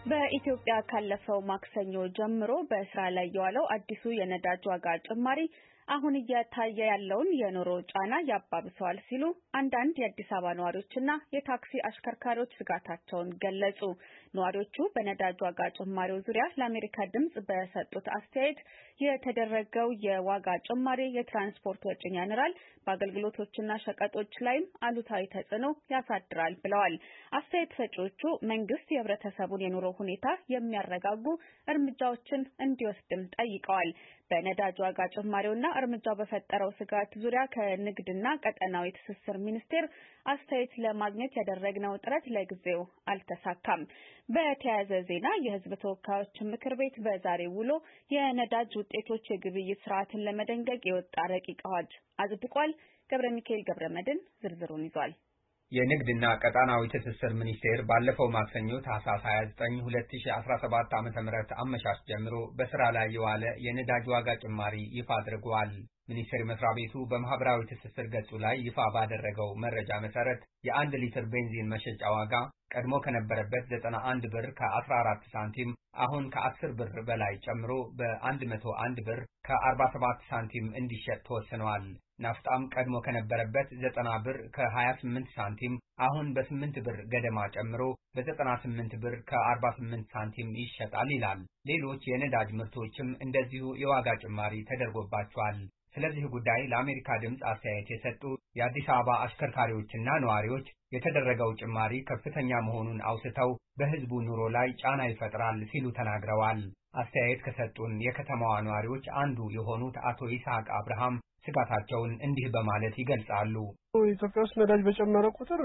በኢትዮጵያ ካለፈው ማክሰኞ ጀምሮ በስራ ላይ የዋለው አዲሱ የነዳጅ ዋጋ ጭማሪ አሁን እየታየ ያለውን የኑሮ ጫና ያባብሰዋል ሲሉ አንዳንድ የአዲስ አበባ ነዋሪዎችና የታክሲ አሽከርካሪዎች ስጋታቸውን ገለጹ። ነዋሪዎቹ በነዳጅ ዋጋ ጭማሪው ዙሪያ ለአሜሪካ ድምጽ በሰጡት አስተያየት የተደረገው የዋጋ ጭማሪ የትራንስፖርት ወጪን ያንራል፣ በአገልግሎቶችና ሸቀጦች ላይም አሉታዊ ተጽዕኖ ያሳድራል ብለዋል። አስተያየት ሰጪዎቹ መንግስት የህብረተሰቡን የኑሮ ሁኔታ የሚያረጋጉ እርምጃዎችን እንዲወስድም ጠይቀዋል። በነዳጅ ዋጋ ጭማሪውና እርምጃው በፈጠረው ስጋት ዙሪያ ከንግድና ቀጠናዊ ትስስር ሚኒስቴር አስተያየት ለማግኘት ያደረግነው ጥረት ለጊዜው አልተሳካም። በተያያዘ ዜና የህዝብ ተወካዮች ምክር ቤት በዛሬው ውሎ የነዳጅ ውጤቶች የግብይት ስርዓትን ለመደንገግ የወጣ ረቂቅ አዋጅ አጽድቋል። ገብረ ሚካኤል ገብረ መድን ዝርዝሩን ይዟል። የንግድና ቀጣናዊ ትስስር ሚኒስቴር ባለፈው ማክሰኞ ታህሳስ 29 2017 ዓ.ም አመሻሽ ጀምሮ በስራ ላይ የዋለ የነዳጅ ዋጋ ጭማሪ ይፋ አድርጓል። ሚኒስቴር መስሪያ ቤቱ በማህበራዊ ትስስር ገጹ ላይ ይፋ ባደረገው መረጃ መሰረት የ1 ሊትር ቤንዚን መሸጫ ዋጋ ቀድሞ ከነበረበት 91 ብር ከ14 ሳንቲም አሁን ከ10 ብር በላይ ጨምሮ በ101 ብር ከ47 ሳንቲም እንዲሸጥ ተወስኗል። ናፍጣም ቀድሞ ከነበረበት 90 ብር ከ28 ሳንቲም አሁን በ8 ብር ገደማ ጨምሮ በ98 ብር ከ48 ሳንቲም ይሸጣል ይላል። ሌሎች የነዳጅ ምርቶችም እንደዚሁ የዋጋ ጭማሪ ተደርጎባቸዋል። ስለዚህ ጉዳይ ለአሜሪካ ድምጽ አስተያየት የሰጡ የአዲስ አበባ አሽከርካሪዎችና ነዋሪዎች የተደረገው ጭማሪ ከፍተኛ መሆኑን አውስተው በህዝቡ ኑሮ ላይ ጫና ይፈጥራል ሲሉ ተናግረዋል። አስተያየት ከሰጡን የከተማዋ ነዋሪዎች አንዱ የሆኑት አቶ ይስሐቅ አብርሃም ስጋታቸውን እንዲህ በማለት ይገልጻሉ። ኢትዮጵያ ውስጥ ነዳጅ በጨመረ ቁጥር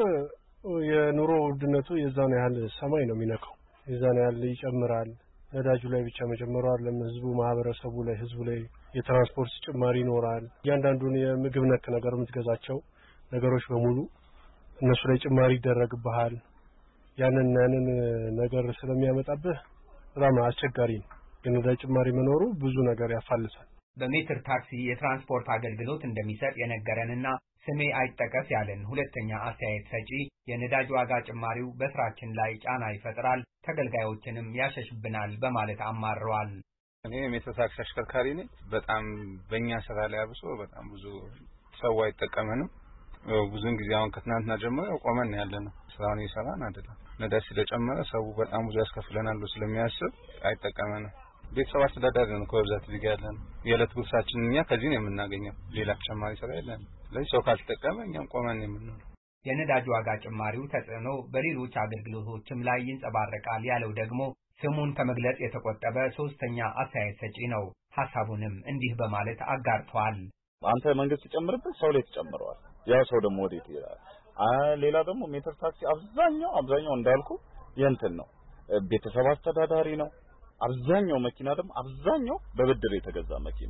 የኑሮ ውድነቱ የዛን ያህል ሰማይ ነው የሚነካው። የዛን ያህል ይጨምራል። ነዳጁ ላይ ብቻ መጨመሩ አይደለም፣ ማህበረሰቡ ላይ ህዝቡ ላይ የትራንስፖርት ጭማሪ ይኖራል። እያንዳንዱን የምግብ ነክ ነገር የምትገዛቸው ነገሮች በሙሉ እነሱ ላይ ጭማሪ ይደረግብሃል። ያንን ነገር ስለሚያመጣብህ በጣም አስቸጋሪ ነው። የነዳጅ ጭማሪ መኖሩ ብዙ ነገር ያፋልሳል። በሜትር ታክሲ የትራንስፖርት አገልግሎት እንደሚሰጥ የነገረንና ስሜ አይጠቀስ ያለን ሁለተኛ አስተያየት ሰጪ የነዳጅ ዋጋ ጭማሪው በስራችን ላይ ጫና ይፈጥራል፣ ተገልጋዮችንም ያሸሽብናል በማለት አማረዋል። እኔ ሜትር ታክሲ አሽከርካሪ ነኝ። በጣም በእኛ ስራ ላይ አብሶ በጣም ብዙ ሰው አይጠቀመንም። ብዙን ጊዜ አሁን ከትናንትና ጀምሮ ቆመን ያለነው ስራውን እየሰራን አይደለም። ነዳጅ ስለጨመረ ሰው በጣም ብዙ ያስከፍለናል ስለሚያስብ አይጠቀመንም። ቤተሰብ አስተዳዳሪ ነው ከብዛት እዚህ ጋር ያለን። የዕለት ጉርሳችን እኛ ከዚህ ነው የምናገኘው፣ ሌላ ተጨማሪ ስራ የለም። ስለዚህ ሰው ካልተጠቀመ እኛም ቆመን የምንኖር። የነዳጅ ዋጋ ጭማሪው ተጽዕኖ በሌሎች አገልግሎቶችም ላይ ይንጸባረቃል ያለው ደግሞ ስሙን ከመግለጽ የተቆጠበ ሶስተኛ አስተያየት ሰጪ ነው። ሐሳቡንም እንዲህ በማለት አጋርቷል። አንተ መንግስት ጨምርበት ሰው ላይ ተጨምረዋል። ያው ሰው ደግሞ ወዴት ይላል? ሌላ ደግሞ ሜትር ታክሲ አብዛኛው እንዳልኩ የእንትን ነው፣ ቤተሰብ አስተዳዳሪ ነው። አብዛኛው መኪና ደግሞ አብዛኛው በብድር የተገዛ መኪና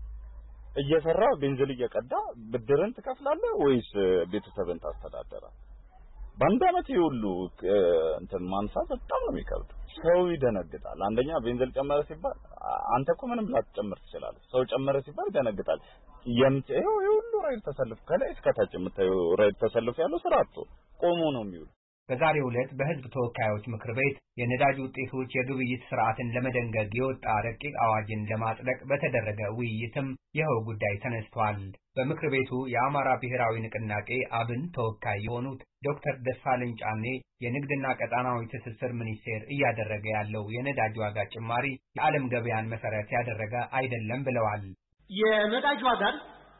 እየሰራ ቤንዚን እየቀዳ ብድርን ትከፍላለህ ወይስ ቤተሰብን ታስተዳደራለህ? በአንድ አመት ይሁሉ እንትን ማንሳት በጣም ነው የሚከብድ። ሰው ይደነግጣል። አንደኛ ቤንዚን ጨመረ ሲባል አንተ እኮ ምንም ላትጨምር ትችላለህ። ሰው ጨመረ ሲባል ይደነግጣል። ይሄው ሁሉ ራይድ ተሰልፍ ከላይ እስከ ታች የምታየው ራይድ ተሰልፍ ያለው ስራ አጥቶ ቆሞ ነው የሚውል። በዛሬው ዕለት በህዝብ ተወካዮች ምክር ቤት የነዳጅ ውጤቶች የግብይት ስርዓትን ለመደንገግ የወጣ ረቂቅ አዋጅን ለማጽደቅ በተደረገ ውይይትም ይኸው ጉዳይ ተነስቷል። በምክር ቤቱ የአማራ ብሔራዊ ንቅናቄ አብን ተወካይ የሆኑት ዶክተር ደሳለኝ ጫኔ የንግድና ቀጣናዊ ትስስር ሚኒስቴር እያደረገ ያለው የነዳጅ ዋጋ ጭማሪ የዓለም ገበያን መሰረት ያደረገ አይደለም ብለዋል። የነዳጅ ዋጋን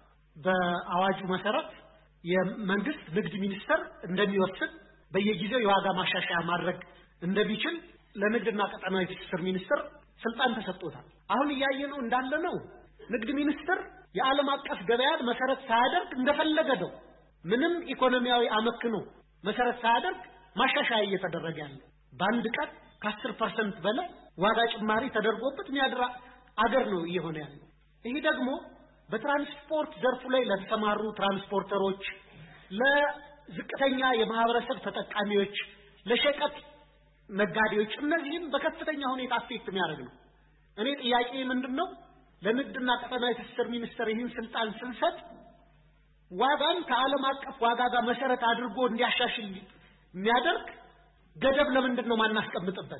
በአዋጁ መሰረት የመንግስት ንግድ ሚኒስቴር እንደሚወስን በየጊዜው የዋጋ ማሻሻያ ማድረግ እንደሚችል ለንግድና ቀጣናዊ ትስስር ሚኒስቴር ስልጣን ተሰጥቶታል። አሁን እያየነው እንዳለነው ንግድ ሚኒስቴር የዓለም አቀፍ ገበያን መሰረት ሳያደርግ እንደፈለገ ነው ምንም ኢኮኖሚያዊ አመክኖ መሰረት ሳያደርግ ማሻሻያ እየተደረገ ያለው። በአንድ ቀን ከ10% በላይ ዋጋ ጭማሪ ተደርጎበት የሚያድራ አገር ነው እየሆነ ያለው። ይሄ ደግሞ በትራንስፖርት ዘርፉ ላይ ለተሰማሩ ትራንስፖርተሮች፣ ለዝቅተኛ የማህበረሰብ ተጠቃሚዎች፣ ለሸቀጥ ነጋዴዎች እነዚህም በከፍተኛ ሁኔታ አፌክት የሚያደርግ ነው። እኔ ጥያቄ ምንድነው ለንግድና ቀጣናዊ ትስስር ሚኒስቴር ይህን ስልጣን ስንሰጥ ዋጋን ከዓለም አቀፍ ዋጋ ጋር መሰረት አድርጎ እንዲያሻሽል የሚያደርግ ገደብ ለምንድነው ማናስቀምጥበት?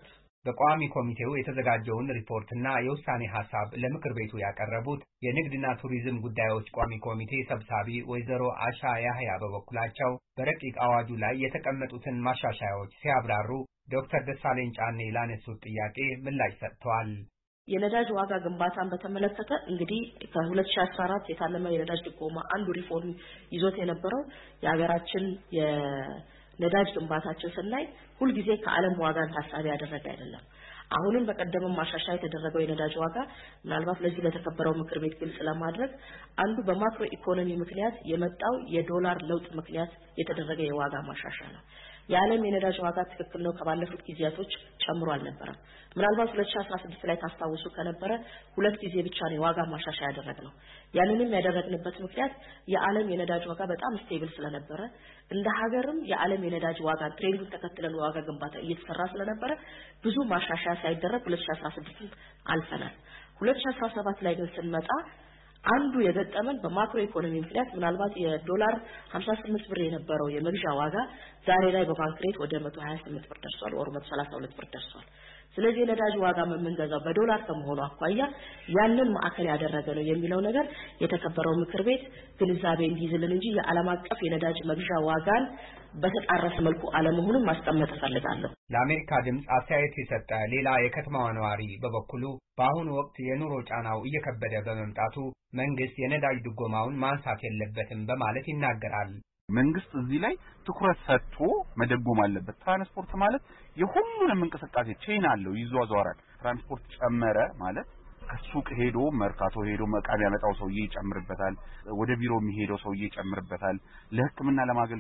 በቋሚ ኮሚቴው የተዘጋጀውን ሪፖርትና የውሳኔ ሐሳብ ለምክር ቤቱ ያቀረቡት የንግድና ቱሪዝም ጉዳዮች ቋሚ ኮሚቴ ሰብሳቢ ወይዘሮ አሻ ያህያ በበኩላቸው በረቂቅ አዋጁ ላይ የተቀመጡትን ማሻሻያዎች ሲያብራሩ ዶክተር ደሳለኝ ጫኔ ላነሱት ጥያቄ ምላሽ ሰጥተዋል። የነዳጅ ዋጋ ግንባታን በተመለከተ እንግዲህ ከ2014 የታለመ የነዳጅ ድጎማ አንዱ ሪፎርም ይዞት የነበረው የሀገራችን የነዳጅ ግንባታችን ስናይ ሁሉ ጊዜ ከዓለም ዋጋን ታሳቢ ያደረገ አይደለም። አሁንም በቀደም ማሻሻያ የተደረገው የነዳጅ ዋጋ ምናልባት ለዚህ ለተከበረው ምክር ቤት ግልጽ ለማድረግ አንዱ በማክሮ ኢኮኖሚ ምክንያት የመጣው የዶላር ለውጥ ምክንያት የተደረገ የዋጋ ማሻሻያ ነው። የዓለም የነዳጅ ዋጋ ትክክል ነው ከባለፉት ጊዜያቶች ጨምሮ አልነበረም። ምናልባት 2016 ላይ ታስታውሱ ከነበረ ሁለት ጊዜ ብቻ ነው የዋጋ ማሻሻያ ያደረግነው። ያንንም ያደረግንበት ምክንያት የዓለም የነዳጅ ዋጋ በጣም ስቴብል ስለነበረ እንደ ሀገርም የዓለም የነዳጅ ዋጋ ትሬንዱን ተከትለን ዋጋ ግንባታ እየተሰራ ስለነበረ ብዙ ማሻሻያ ሳይደረግ 2016 አልፈናል። 2017 ላይ ግን ስንመጣ አንዱ የገጠመን በማክሮ ኢኮኖሚ ምክንያት ምናልባት የዶላር 58 ብር የነበረው የመግዣ ዋጋ ዛሬ ላይ በባንክ ሬት ወደ 128 ብር ደርሷል ወር 132 ብር ደርሷል። ስለዚህ የነዳጅ ዋጋ የምንገዛው በዶላር ከመሆኑ አኳያ ያንን ማዕከል ያደረገ ነው የሚለው ነገር የተከበረው ምክር ቤት ግንዛቤ እንዲይዝልን እንጂ የዓለም አቀፍ የነዳጅ መግዣ ዋጋን በተጣረሰ መልኩ አለመሆኑን ማስቀመጥ ፈልጋለሁ። ለአሜሪካ ድምጽ አስተያየት የሰጠ ሌላ የከተማዋ ነዋሪ በበኩሉ በአሁኑ ወቅት የኑሮ ጫናው እየከበደ በመምጣቱ መንግስት የነዳጅ ድጎማውን ማንሳት የለበትም በማለት ይናገራል። መንግስት እዚህ ላይ ትኩረት ሰጥቶ መደጎም አለበት። ትራንስፖርት ማለት የሁሉንም እንቅስቃሴ ቼን አለው፣ ይዟዟራል። ትራንስፖርት ጨመረ ማለት ከሱቅ ሄዶ መርካቶ ሄዶ መቃም ያመጣው ሰውዬ ይጨምርበታል፣ ወደ ቢሮ የሚሄደው ሰውዬ ይጨምርበታል፣ ለሕክምና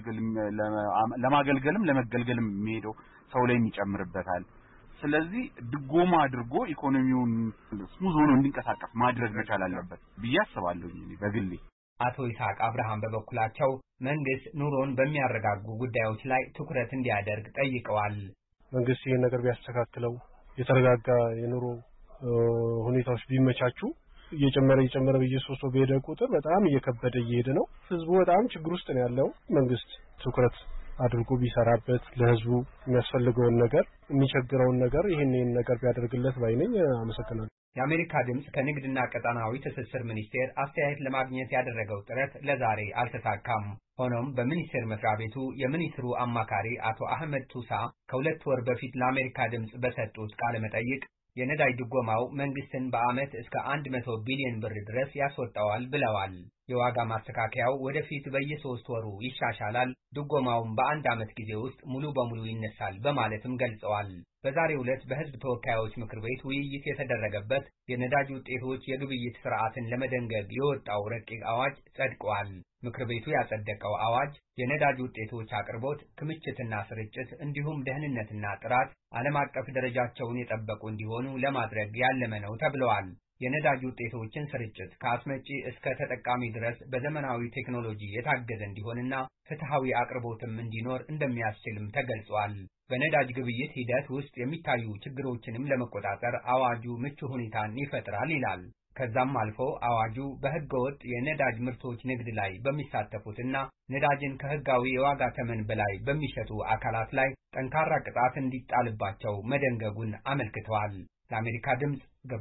ለማገልገልም ለመገልገልም የሚሄደው ሰው ላይ ይጨምርበታል። ስለዚህ ድጎማ አድርጎ ኢኮኖሚውን ስሙዝ ሆኖ እንዲንቀሳቀስ ማድረግ መቻል አለበት ብዬ አስባለሁ በግሌ። አቶ ይስሐቅ አብርሃም በበኩላቸው መንግስት ኑሮን በሚያረጋጉ ጉዳዮች ላይ ትኩረት እንዲያደርግ ጠይቀዋል። መንግስት ይሄን ነገር ቢያስተካክለው የተረጋጋ የኑሮ ሁኔታዎች ቢመቻቹ እየጨመረ በየሶስቱ በሄደ ቁጥር በጣም እየከበደ እየሄደ ነው። ህዝቡ በጣም ችግር ውስጥ ነው ያለው። መንግስት ትኩረት አድርጎ ቢሰራበት ለህዝቡ የሚያስፈልገውን ነገር የሚቸግረውን ነገር ይሄን ነገር ቢያደርግለት ባይነኝ። አመሰግናለሁ። የአሜሪካ ድምጽ ከንግድና ቀጣናዊ ትስስር ሚኒስቴር አስተያየት ለማግኘት ያደረገው ጥረት ለዛሬ አልተሳካም። ሆኖም በሚኒስቴር መስሪያ ቤቱ የሚኒስትሩ አማካሪ አቶ አህመድ ቱሳ ከሁለት ወር በፊት ለአሜሪካ ድምጽ በሰጡት ቃለ መጠይቅ የነዳጅ ድጎማው መንግስትን በአመት እስከ 100 ቢሊዮን ብር ድረስ ያስወጣዋል ብለዋል። የዋጋ ማስተካከያው ወደፊት በየ3 ወሩ ይሻሻላል፣ ድጎማውም በአንድ አመት ጊዜ ውስጥ ሙሉ በሙሉ ይነሳል በማለትም ገልጸዋል። በዛሬው ዕለት በህዝብ ተወካዮች ምክር ቤት ውይይት የተደረገበት የነዳጅ ውጤቶች የግብይት ስርዓትን ለመደንገግ የወጣው ረቂቅ አዋጅ ጸድቋል። ምክር ቤቱ ያጸደቀው አዋጅ የነዳጅ ውጤቶች አቅርቦት፣ ክምችትና ስርጭት እንዲሁም ደህንነትና ጥራት ዓለም አቀፍ ደረጃቸውን የጠበቁ እንዲሆኑ ለማድረግ ያለመ ነው ተብለዋል። የነዳጅ ውጤቶችን ስርጭት ከአስመጪ እስከ ተጠቃሚ ድረስ በዘመናዊ ቴክኖሎጂ የታገዘ እንዲሆንና ፍትሃዊ አቅርቦትም እንዲኖር እንደሚያስችልም ተገልጿል። በነዳጅ ግብይት ሂደት ውስጥ የሚታዩ ችግሮችንም ለመቆጣጠር አዋጁ ምቹ ሁኔታን ይፈጥራል ይላል። ከዛም አልፎ አዋጁ በህገወጥ የነዳጅ ምርቶች ንግድ ላይ በሚሳተፉትና ነዳጅን ከህጋዊ የዋጋ ተመን በላይ በሚሸጡ አካላት ላይ ጠንካራ ቅጣት እንዲጣልባቸው መደንገጉን አመልክተዋል። ለአሜሪካ ድምጽ